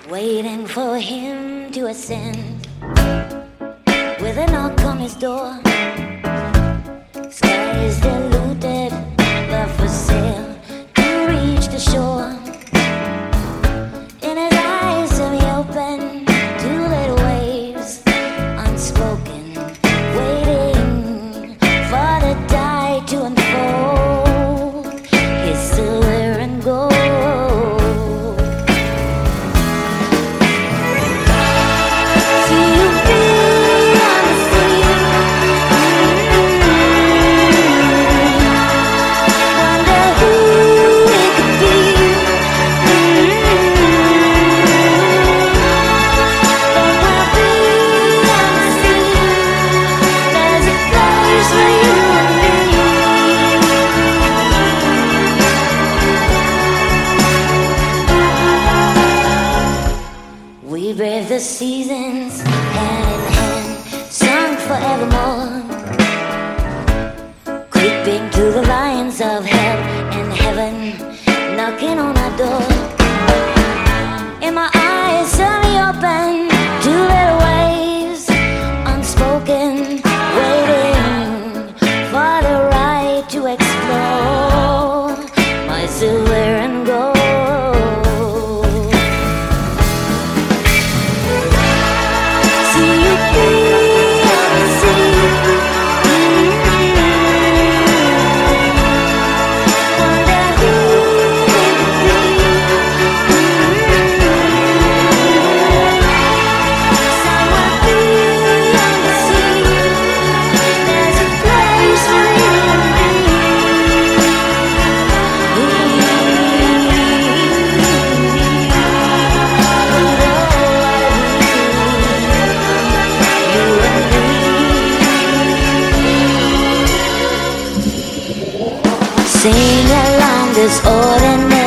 waiting for him to ascend with a knock on his door. Sky is diluted, love for sale to reach the shore. In his eyes semi-open, two little waves unspoken, waiting for the tide to unfold his silver and gold. We brave the seasons hand in hand, sung forevermore, creeping to the lions of hell and heaven, knocking on our door. In my eyes semi-open, two little waves unspoken, waiting for the right to explore my silver and gold. Sing along this ordinary